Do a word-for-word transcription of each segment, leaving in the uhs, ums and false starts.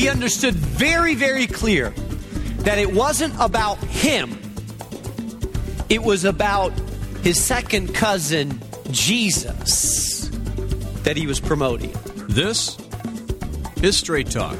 understood very, very clear that it wasn't about him. It was about his second cousin, Jesus, that he was promoting. This is Straight Talk.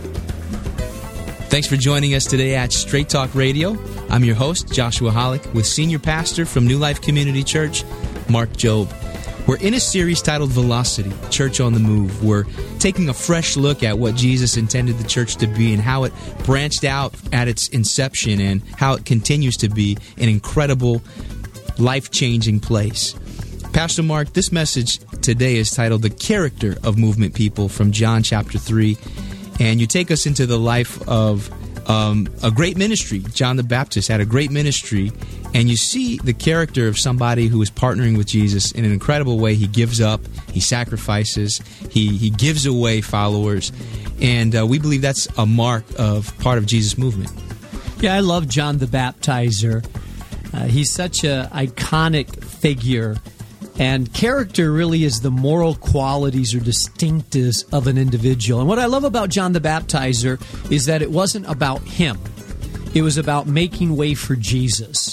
Thanks for joining us today at Straight Talk Radio. I'm your host, Joshua Hollick, with Senior Pastor from New Life Community Church, Mark Jobe. We're in a series titled Velocity, Church on the Move. We're taking a fresh look at what Jesus intended the church to be and how it branched out at its inception and how it continues to be an incredible, life-changing place. Pastor Mark, this message today is titled The Character of Movement People from John chapter three. And you take us into the life of um, a great ministry. John the Baptist had a great ministry. And you see the character of somebody who is partnering with Jesus in an incredible way. He gives up, he sacrifices, he, he gives away followers. And uh, we believe that's a mark of part of Jesus' movement. Yeah, I love John the Baptizer. Uh, he's such an iconic figure. And character really is the moral qualities or distinctives of an individual. And what I love about John the Baptizer is that it wasn't about him. It was about making way for Jesus.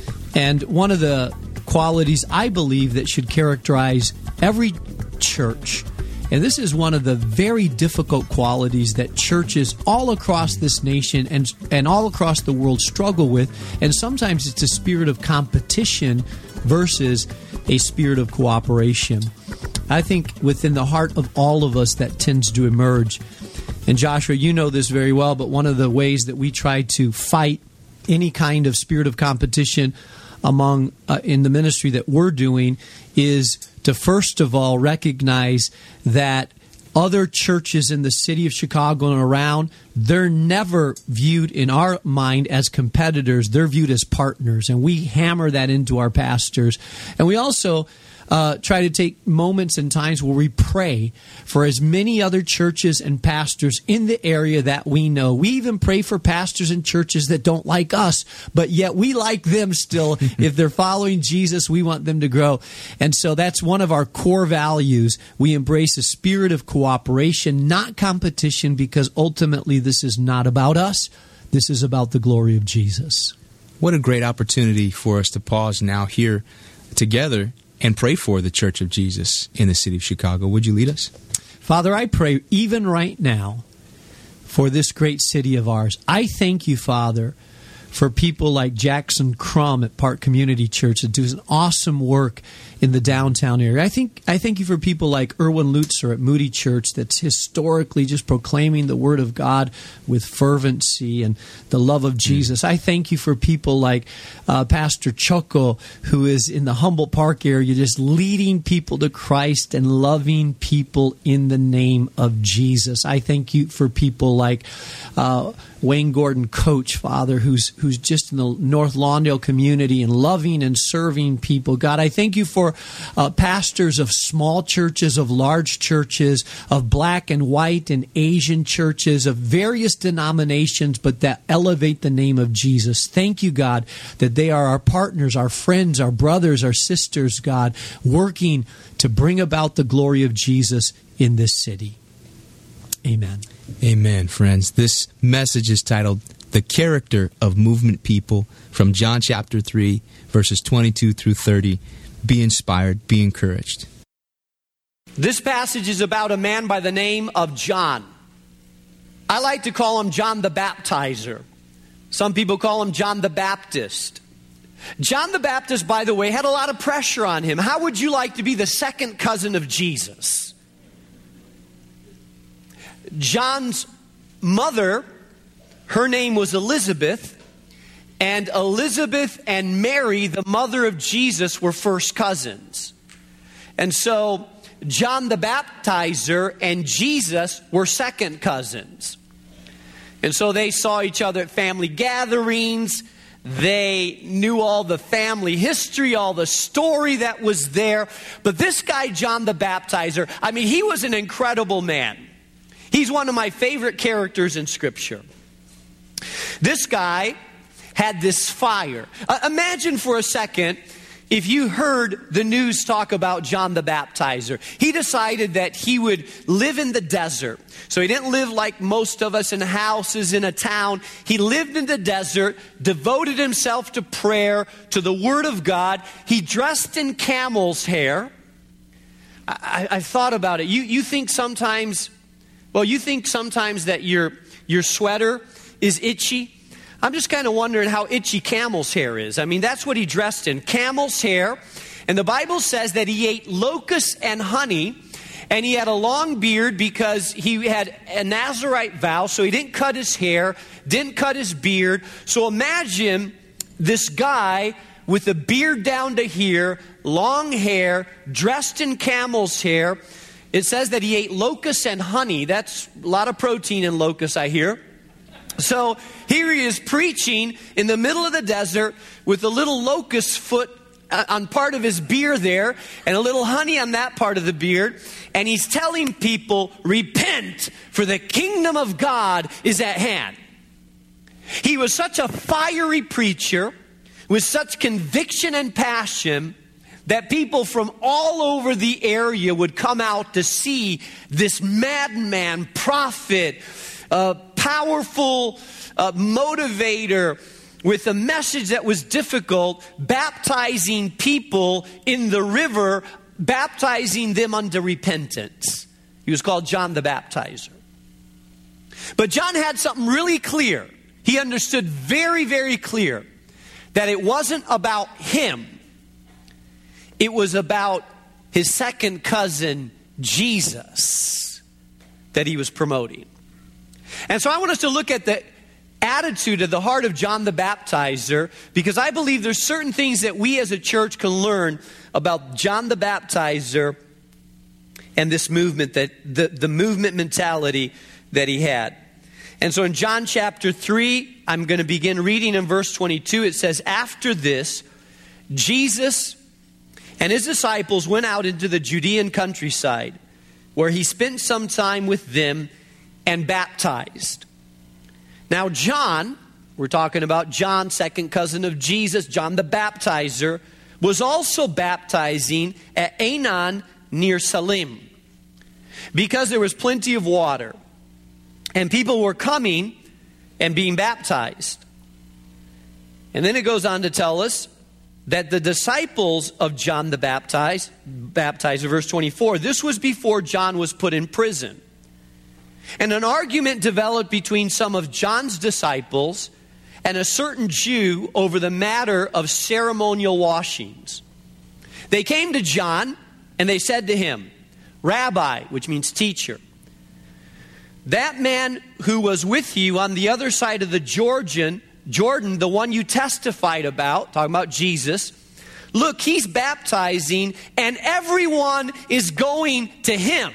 And one of the qualities I believe that should characterize every church, and this is one of the very difficult qualities that churches all across this nation and and all across the world struggle with, and sometimes it's a spirit of competition versus a spirit of cooperation. I think within the heart of all of us that tends to emerge. And Joshua, you know this very well, but one of the ways that we try to fight any kind of spirit of competition among uh, in the ministry that we're doing is to first of all recognize that other churches in the city of Chicago and around, they're never viewed in our mind as competitors. They're viewed as partners, and we hammer that into our pastors. And we also uh, try to take moments and times where we pray for as many other churches and pastors in the area that we know. We even pray for pastors and churches that don't like us, but yet we like them still. If they're following Jesus, we want them to grow. And so that's one of our core values. We embrace a spirit of cooperation, not competition, because ultimately this is not about us. This is about the glory of Jesus. What a great opportunity for us to pause now here together and pray for the Church of Jesus in the city of Chicago. Would you lead us? Father, I pray even right now for this great city of ours. I thank you, Father, for people like Jackson Crum at Park Community Church that does an awesome work in the downtown area. I think I thank you for people like Erwin Lutzer at Moody Church that's historically just proclaiming the Word of God with fervency and the love of Jesus. Mm. I thank you for people like uh, Pastor Choco, who is in the Humboldt Park area just leading people to Christ and loving people in the name of Jesus. I thank you for people like uh, Wayne Gordon Coach, Father, who's who's just in the North Lawndale community and loving and serving people. God, I thank you for uh, pastors of small churches, of large churches, of black and white and Asian churches, of various denominations, but that elevate the name of Jesus. Thank you, God, that they are our partners, our friends, our brothers, our sisters, God, working to bring about the glory of Jesus in this city. Amen. Amen, friends. This message is titled The Character of Movement People from John chapter three, verses twenty-two through thirty. Be inspired, be encouraged. This passage is about a man by the name of John. I like to call him John the Baptizer. Some people call him John the Baptist. John the Baptist, by the way, had a lot of pressure on him. How would you like to be the second cousin of Jesus? John's mother, her name was Elizabeth, and Elizabeth and Mary, the mother of Jesus, were first cousins. And so John the Baptizer and Jesus were second cousins. And so they saw each other at family gatherings. They knew all the family history, all the story that was there. But this guy, John the Baptizer, I mean, he was an incredible man. He's one of my favorite characters in Scripture. This guy had this fire. Uh, imagine for a second, if you heard the news talk about John the Baptizer. He decided that he would live in the desert. So he didn't live like most of us in houses in a town. He lived in the desert, devoted himself to prayer, to the Word of God. He dressed in camel's hair. I, I thought about it. You, you think sometimes, well, you think sometimes that your, your sweater is itchy. I'm just kind of wondering how itchy camel's hair is. I mean, that's what he dressed in, camel's hair. And the Bible says that he ate locusts and honey, and he had a long beard because he had a Nazirite vow, so he didn't cut his hair, didn't cut his beard. So imagine this guy with a beard down to here, long hair, dressed in camel's hair. It says that he ate locusts and honey. That's a lot of protein in locusts, I hear. So here he is preaching in the middle of the desert with a little locust foot on part of his beard there and a little honey on that part of the beard. And he's telling people, repent, for the kingdom of God is at hand. He was such a fiery preacher with such conviction and passion that people from all over the area would come out to see this madman, prophet, uh, powerful uh, motivator with a message that was difficult, baptizing people in the river, baptizing them unto repentance. He was called John the Baptizer. But John had something really clear. He understood very, very clear that it wasn't about him. It was about his second cousin, Jesus, that he was promoting. And so I want us to look at the attitude of the heart of John the Baptizer, because I believe there's certain things that we as a church can learn about John the Baptizer and this movement, that the, the movement mentality that he had. And so in John chapter three, I'm going to begin reading in verse twenty-two. It says, after this, Jesus and his disciples went out into the Judean countryside, where he spent some time with them and baptized. Now John, we're talking about John, second cousin of Jesus, John the Baptizer, was also baptizing at Aenon near Salim, because there was plenty of water, and people were coming and being baptized. And then it goes on to tell us that the disciples of John the Baptizer, baptizer, verse twenty-four, this was before John was put in prison. And an argument developed between some of John's disciples and a certain Jew over the matter of ceremonial washings. They came to John and they said to him, Rabbi, which means teacher, that man who was with you on the other side of the Jordan, Jordan, the one you testified about, talking about Jesus, look, he's baptizing and everyone is going to him.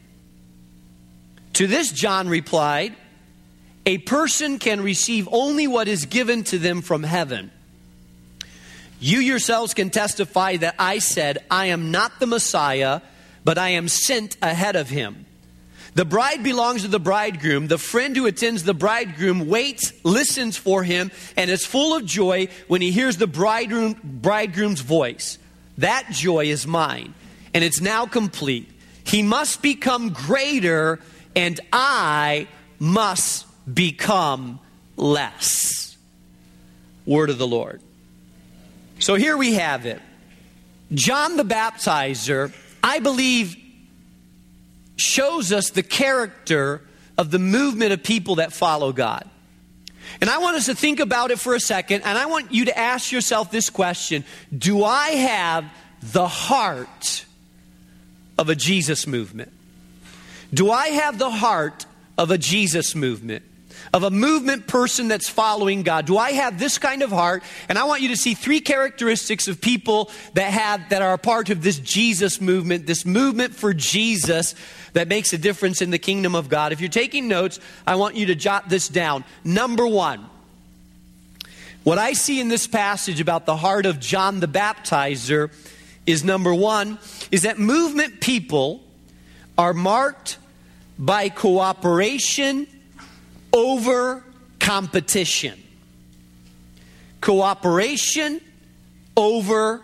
To this John replied, a person can receive only what is given to them from heaven. You yourselves can testify that I said, I am not the Messiah, but I am sent ahead of him. The bride belongs to the bridegroom. The friend who attends the bridegroom waits, listens for him, and is full of joy when he hears the bridegroom, bridegroom's voice. That joy is mine, and it's now complete. He must become greater, and I must become less. Word of the Lord. So here we have it. John the Baptizer, I believe, shows us the character of the movement of people that follow God. And I want us to think about it for a second, and I want you to ask yourself this question. Do I have the heart of a Jesus movement? Do I have the heart of a Jesus movement? Of a movement person that's following God? Do I have this kind of heart? And I want you to see three characteristics of people that have that are a part of this Jesus movement, this movement for Jesus that makes a difference in the kingdom of God. If you're taking notes, I want you to jot this down. Number one, what I see in this passage about the heart of John the Baptizer is, number one, is that movement people are marked by cooperation over competition. Cooperation over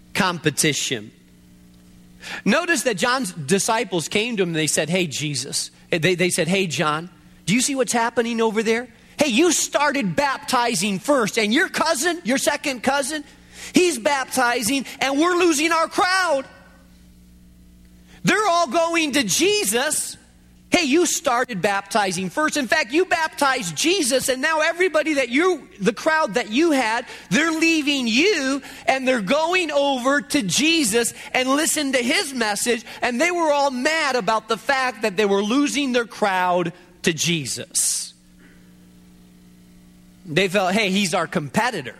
competition. Notice that John's disciples came to him and they said, hey, Jesus. They, they said, hey, John, do you see what's happening over there? Hey, you started baptizing first, and your cousin, your second cousin, he's baptizing, and we're losing our crowd. They're all going to Jesus. Hey, you started baptizing first. In fact, you baptized Jesus, and now everybody that you, the crowd that you had, they're leaving you, and they're going over to Jesus and listen to his message, and they were all mad about the fact that they were losing their crowd to Jesus. They felt, hey, he's our competitor.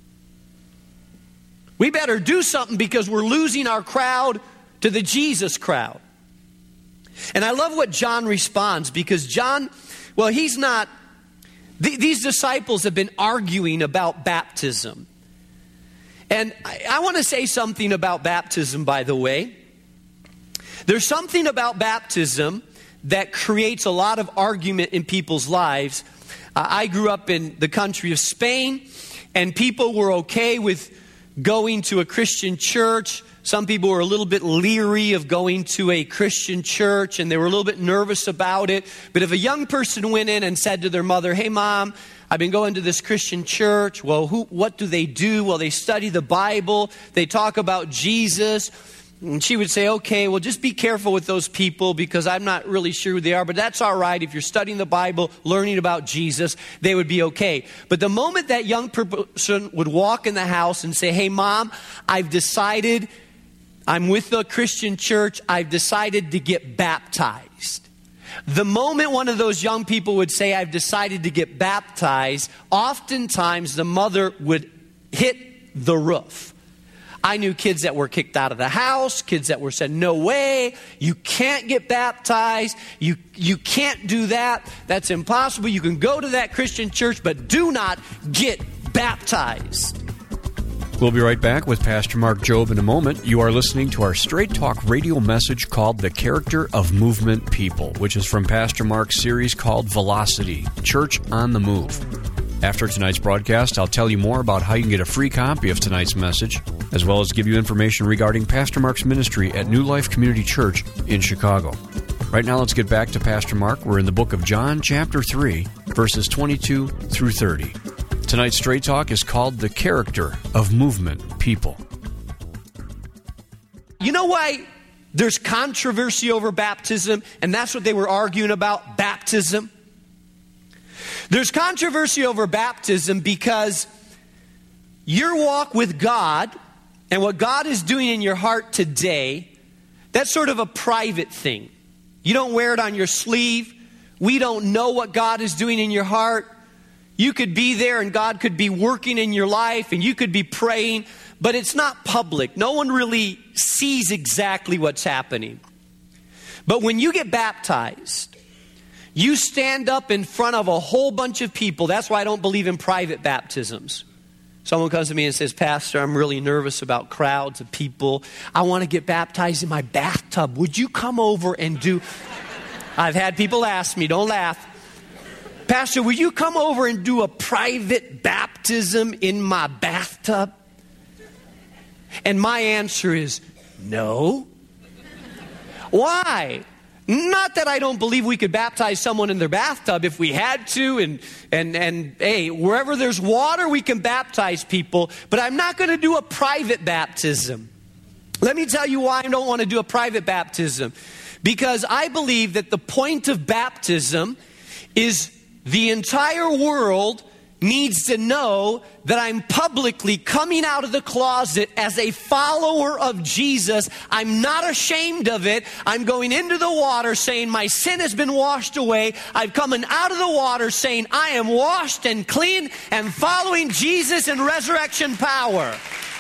We better do something because we're losing our crowd to the Jesus crowd. And I love what John responds, because John, well, he's not, th- these disciples have been arguing about baptism. And I, I want to say something about baptism, by the way. There's something about baptism that creates a lot of argument in people's lives. Uh, I grew up in the country of Spain, and people were okay with going to a Christian church. Some people were a little bit leery of going to a Christian church, and they were a little bit nervous about it. But if a young person went in and said to their mother, hey, Mom, I've been going to this Christian church. Well, who? what do they do? Well, they study the Bible. They talk about Jesus. And she would say, okay, well, just be careful with those people because I'm not really sure who they are. But that's all right. If you're studying the Bible, learning about Jesus, they would be okay. But the moment that young person would walk in the house and say, hey, Mom, I've decided I'm with the Christian church. I've decided to get baptized. The moment one of those young people would say, I've decided to get baptized, oftentimes the mother would hit the roof. I knew kids that were kicked out of the house, kids that were said, no way, you can't get baptized, you, you can't do that, that's impossible, you can go to that Christian church, but do not get baptized. We'll be right back with Pastor Mark Jobe in a moment. You are listening to our Straight Talk radio message called The Character of Movement People, which is from Pastor Mark's series called Velocity, Church on the Move. After tonight's broadcast, I'll tell you more about how you can get a free copy of tonight's message, as well as give you information regarding Pastor Mark's ministry at New Life Community Church in Chicago. Right now, let's get back to Pastor Mark. We're in the book of John, chapter three, verses twenty-two through thirty. Tonight's Straight Talk is called The Character of Movement People. You know why there's controversy over baptism? And that's what they were arguing about, baptism. There's controversy over baptism because your walk with God and what God is doing in your heart today, that's sort of a private thing. You don't wear it on your sleeve. We don't know what God is doing in your heart. You could be there and God could be working in your life and you could be praying, but it's not public. No one really sees exactly what's happening. But when you get baptized, you stand up in front of a whole bunch of people. That's why I don't believe in private baptisms. Someone comes to me and says, Pastor, I'm really nervous about crowds of people. I want to get baptized in my bathtub. Would you come over and do... I've had people ask me, don't laugh. Pastor, will you come over and do a private baptism in my bathtub? And my answer is, no. Why? Not that I don't believe we could baptize someone in their bathtub if we had to, and and and hey, wherever there's water, we can baptize people, but I'm not going to do a private baptism. Let me tell you why I don't want to do a private baptism. Because I believe that the point of baptism is the entire world needs to know that I'm publicly coming out of the closet as a follower of Jesus. I'm not ashamed of it. I'm going into the water saying my sin has been washed away. I'm coming out of the water saying I am washed and clean and following Jesus in resurrection power.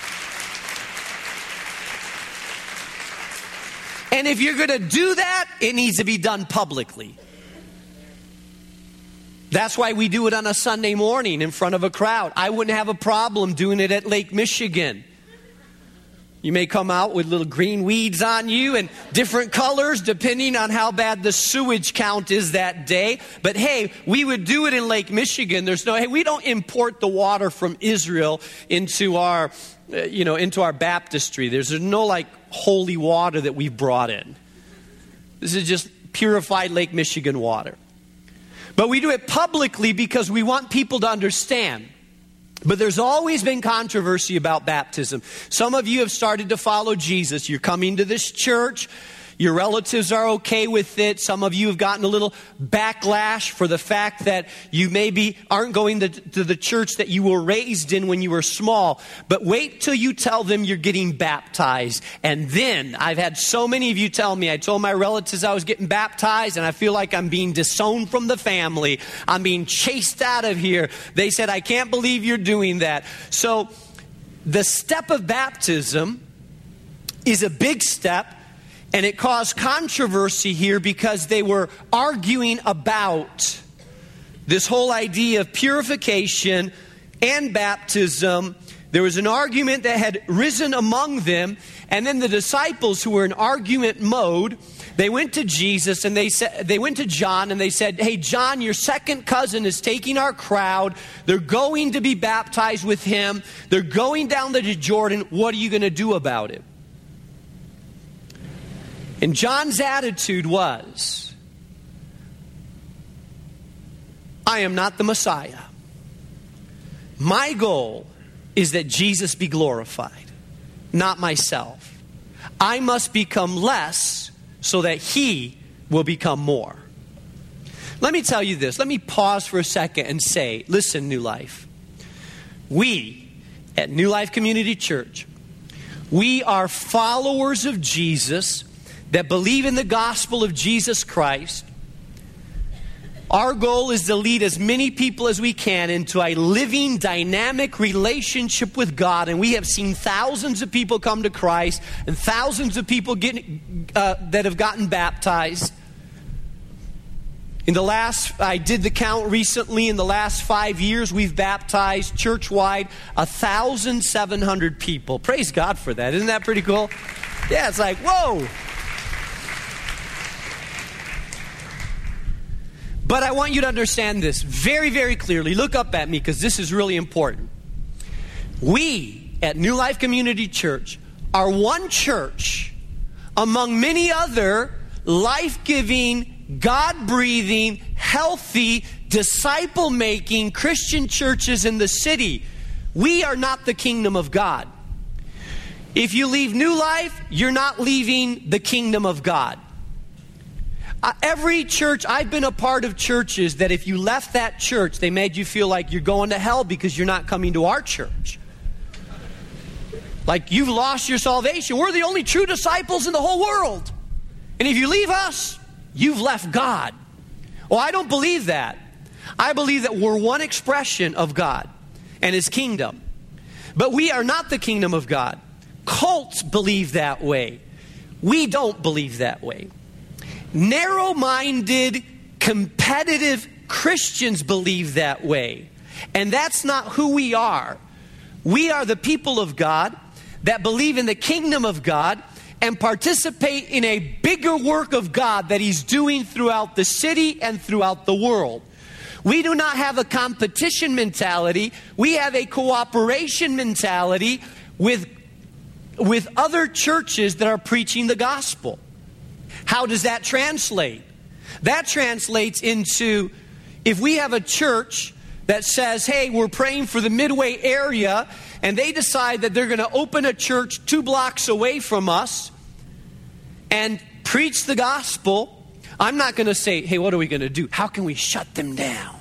And if you're going to do that, it needs to be done publicly. That's why we do it on a Sunday morning in front of a crowd. I wouldn't have a problem doing it at Lake Michigan. You may come out with little green weeds on you and different colors depending on how bad the sewage count is that day. But hey, we would do it in Lake Michigan. There's no, hey, we don't import the water from Israel into our, uh, you know, into our baptistry. There's no like holy water that we've brought in. This is just purified Lake Michigan water. But we do it publicly because we want people to understand. But there's always been controversy about baptism. Some of you have started to follow Jesus. You're coming to this church. Your relatives are okay with it. Some of you have gotten a little backlash for the fact that you maybe aren't going to, to the church that you were raised in when you were small. But wait till you tell them you're getting baptized. And then, I've had so many of you tell me, I told my relatives I was getting baptized and I feel like I'm being disowned from the family. I'm being chased out of here. They said, I can't believe you're doing that. So, the step of baptism is a big step. And it caused controversy here because they were arguing about this whole idea of purification and baptism. There was an argument that had risen among them. And then the disciples, who were in argument mode, they went to Jesus and they said, they went to John and they said, hey, John, your second cousin is taking our crowd. They're going to be baptized with him. They're going down the Jordan. What are you going to do about it? And John's attitude was, I am not the Messiah. My goal is that Jesus be glorified, not myself. I must become less so that he will become more. Let me tell you this. Let me pause for a second and say, listen, New Life. We at New Life Community Church, we are followers of Jesus that believe in the gospel of Jesus Christ. Our goal is to lead as many people as we can into a living, dynamic relationship with God. And we have seen thousands of people come to Christ and thousands of people get, uh, that have gotten baptized. In the last, I did the count recently, in the last five years, we've baptized church-wide one thousand seven hundred people. Praise God for that. Isn't that pretty cool? Yeah, it's like, whoa. But I want you to understand this very, very clearly. Look up at me because this is really important. We at New Life Community Church are one church among many other life-giving, God-breathing, healthy, disciple-making Christian churches in the city. We are not the kingdom of God. If you leave New Life, you're not leaving the kingdom of God. Uh, every church, I've been a part of churches that if you left that church, they made you feel like you're going to hell because you're not coming to our church. Like you've lost your salvation. We're the only true disciples in the whole world. And if you leave us, you've left God. Well, I don't believe that. I believe that we're one expression of God and His kingdom. But we are not the kingdom of God. Cults believe that way. We don't believe that way. Narrow-minded, competitive Christians believe that way. And that's not who we are. We are the people of God that believe in the kingdom of God and participate in a bigger work of God that He's doing throughout the city and throughout the world. We do not have a competition mentality. We have a cooperation mentality with, with other churches that are preaching the gospel. How does that translate? That translates into, if we have a church that says, hey, we're praying for the Midway area, and they decide that they're going to open a church two blocks away from us and preach the gospel, I'm not going to say, hey, what are we going to do? How can we shut them down?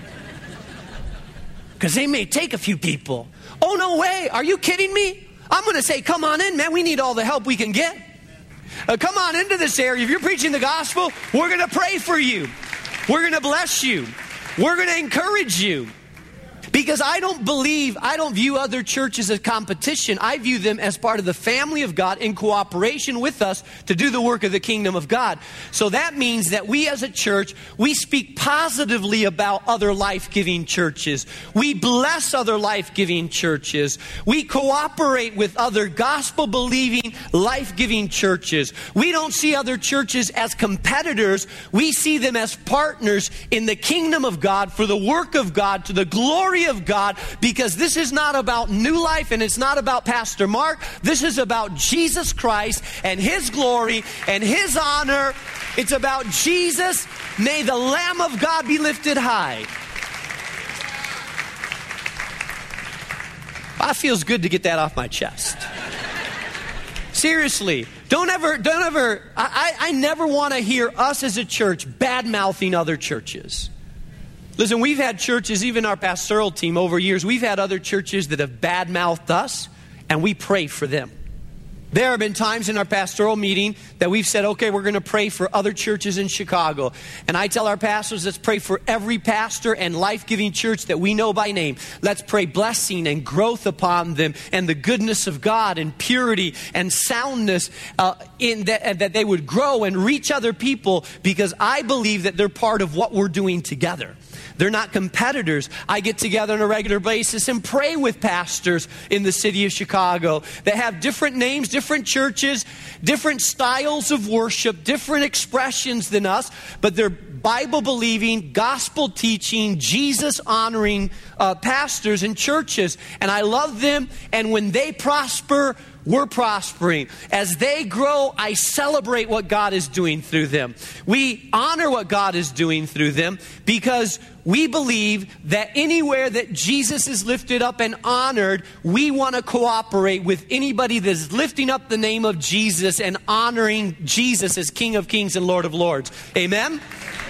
Because they may take a few people. Oh, no way. Are you kidding me? I'm going to say, come on in, man. We need all the help we can get. Uh, come on into this area. If you're preaching the gospel, we're going to pray for you. We're going to bless you. We're going to encourage you. Because I don't believe, I don't view other churches as competition. I view them as part of the family of God in cooperation with us to do the work of the kingdom of God. So that means that we as a church, we speak positively about other life-giving churches. We bless other life-giving churches. We cooperate with other gospel-believing, life-giving churches. We don't see other churches as competitors. We see them as partners in the kingdom of God for the work of God, to the glory of God, because this is not about New Life and it's not about Pastor Mark. This is about Jesus Christ and His glory and His honor. It's about Jesus. May the Lamb of God be lifted high. Well, it feels good to get that off my chest. Seriously, don't ever, don't ever, I, I never want to hear us as a church bad-mouthing other churches. Listen, we've had churches, even our pastoral team over years, we've had other churches that have bad-mouthed us, and we pray for them. There have been times in our pastoral meeting that we've said, okay, we're going to pray for other churches in Chicago. And I tell our pastors, let's pray for every pastor and life-giving church that we know by name. Let's pray blessing and growth upon them and the goodness of God and purity and soundness uh, in that, that they would grow and reach other people, because I believe that they're part of what we're doing together. They're not competitors. I get together on a regular basis and pray with pastors in the city of Chicago that have different names, different churches, different styles of worship, different expressions than us, but they're Bible-believing, gospel-teaching, Jesus-honoring uh, pastors and churches. And I love them, and when they prosper, we're prospering. As they grow, I celebrate what God is doing through them. We honor what God is doing through them, because we believe that anywhere that Jesus is lifted up and honored, we want to cooperate with anybody that is lifting up the name of Jesus and honoring Jesus as King of Kings and Lord of Lords. Amen?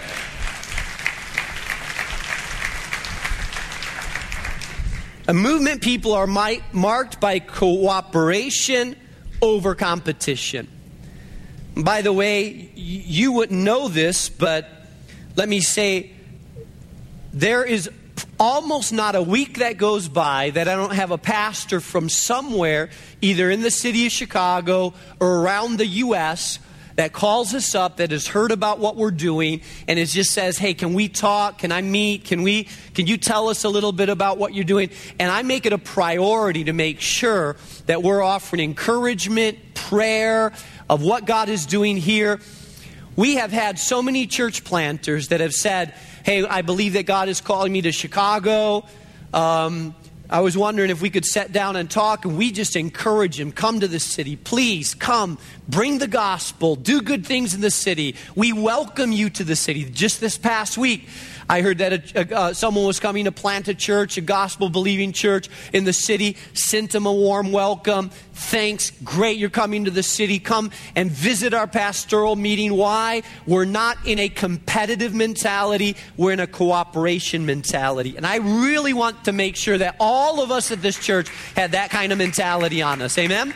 A movement people are marked by cooperation over competition. By the way, you wouldn't know this, but let me say, there is almost not a week that goes by that I don't have a pastor from somewhere, either in the city of Chicago or around the U S, that calls us up, that has heard about what we're doing, and it just says, hey, can we talk? Can I meet? Can we? Can you tell us a little bit about what you're doing? And I make it a priority to make sure that we're offering encouragement, prayer of what God is doing here. We have had so many church planters that have said, hey, I believe that God is calling me to Chicago. Um, I was wondering if we could sit down and talk, and we just encourage him, come to the city. Please come, bring the gospel, do good things in the city. We welcome you to the city. Just this past week, I heard that a, a, uh, someone was coming to plant a church, a gospel-believing church in the city. Sent them a warm welcome. Thanks. Great, you're coming to the city. Come and visit our pastoral meeting. Why? We're not in a competitive mentality. We're in a cooperation mentality. And I really want to make sure that all of us at this church had that kind of mentality on us. Amen?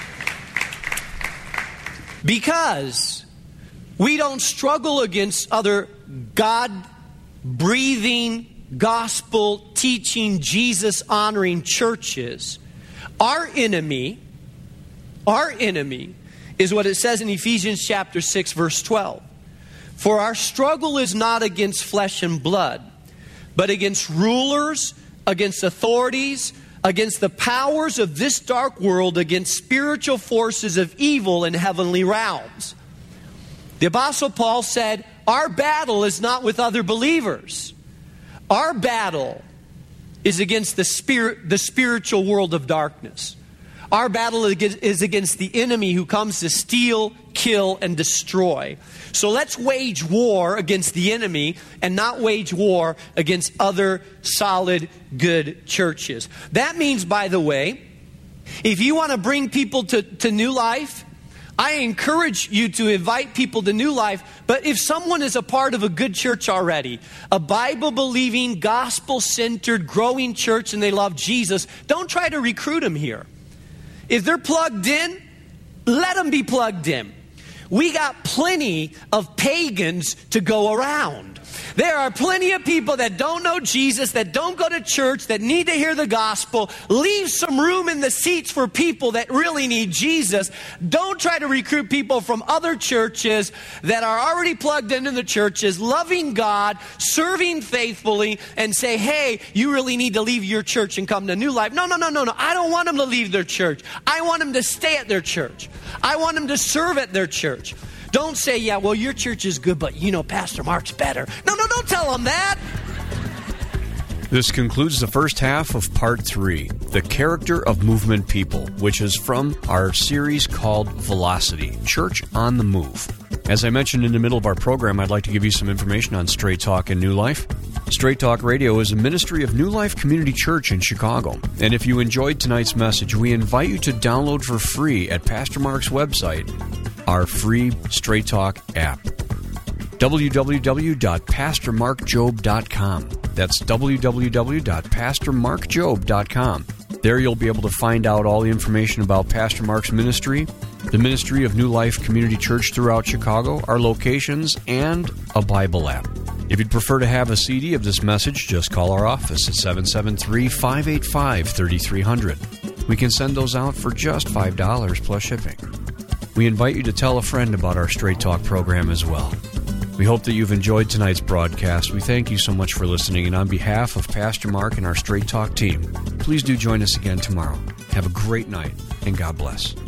Because we don't struggle against other God breathing, gospel teaching, Jesus honoring churches. Our enemy, our enemy is what it says in Ephesians chapter six, verse twelve. For our struggle is not against flesh and blood, but against rulers, against authorities, against the powers of this dark world, against spiritual forces of evil in heavenly realms. The Apostle Paul said, our battle is not with other believers. Our battle is against the spirit, the spiritual world of darkness. Our battle is against the enemy who comes to steal, kill, and destroy. So let's wage war against the enemy and not wage war against other solid, good churches. That means, by the way, if you want to bring people to, to New Life, I encourage you to invite people to New Life, but if someone is a part of a good church already, a Bible-believing, gospel-centered, growing church, and they love Jesus, don't try to recruit them here. If they're plugged in, let them be plugged in. we got plenty of pagans to go around. There are plenty of people that don't know Jesus, that don't go to church, that need to hear the gospel. Leave some room in the seats for people that really need Jesus. Don't try to recruit people from other churches that are already plugged into the churches, loving God, serving faithfully, and say, hey, you really need to leave your church and come to New Life. No, no, no, no, no. I don't want them to leave their church. I want them to stay at their church. I want them to serve at their church. Don't say, yeah, well, your church is good, but, you know, Pastor Mark's better. No, no, don't tell them that. This concludes the first half of part three, The Character of Movement People, which is from our series called Velocity, Church on the Move. As I mentioned in the middle of our program, I'd like to give you some information on Straight Talk and New Life. Straight Talk Radio is a ministry of New Life Community Church in Chicago. And if you enjoyed tonight's message, we invite you to download for free at Pastor Mark's website our free Straight Talk app. w w w dot pastor mark job dot com. That's w w w dot pastor mark job dot com. There you'll be able to find out all the information about Pastor Mark's ministry, the ministry of New Life Community Church throughout Chicago, our locations, and a Bible app. If you'd prefer to have a C D of this message, just call our office at seven seven three, five eight five, three three zero zero. We can send those out for just five dollars plus shipping. We invite you to tell a friend about our Straight Talk program as well. We hope that you've enjoyed tonight's broadcast. We thank you so much for listening, and on behalf of Pastor Mark and our Straight Talk team, please do join us again tomorrow. Have a great night, and God bless.